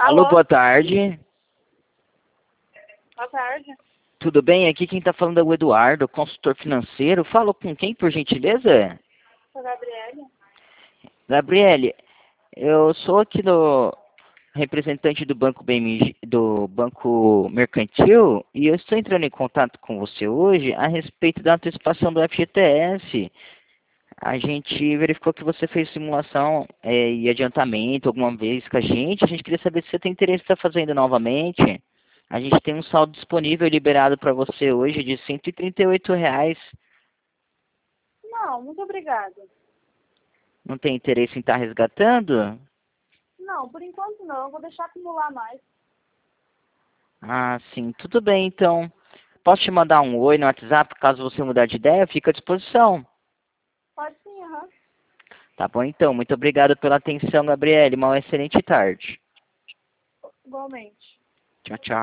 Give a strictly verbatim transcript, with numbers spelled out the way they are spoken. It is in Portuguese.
Alô, Alô, boa tarde. boa tarde. Tudo bem? Aqui quem está falando é o Eduardo, consultor financeiro. Falo com quem, por gentileza? Sou Gabriele. Gabriele, eu sou aqui do representante do Banco B M G, do Banco Mercantil, e eu estou entrando em contato com você hoje a respeito da antecipação do F G T S. A gente verificou que você fez simulação é, e adiantamento alguma vez com a gente. A gente queria saber se você tem interesse em estar fazendo novamente. A gente tem um saldo disponível liberado para você hoje de cento e trinta e oito reais. Não, muito obrigada. Não tem interesse em estar resgatando? Não, por enquanto não. Eu vou deixar acumular mais. Ah, sim. Tudo bem, então. Posso te mandar um oi no WhatsApp caso você mudar de ideia? Fica à disposição. Pode sim, aham. Tá bom, então. Muito obrigado pela atenção, Gabriele. Uma excelente tarde. Igualmente. Tchau, tchau.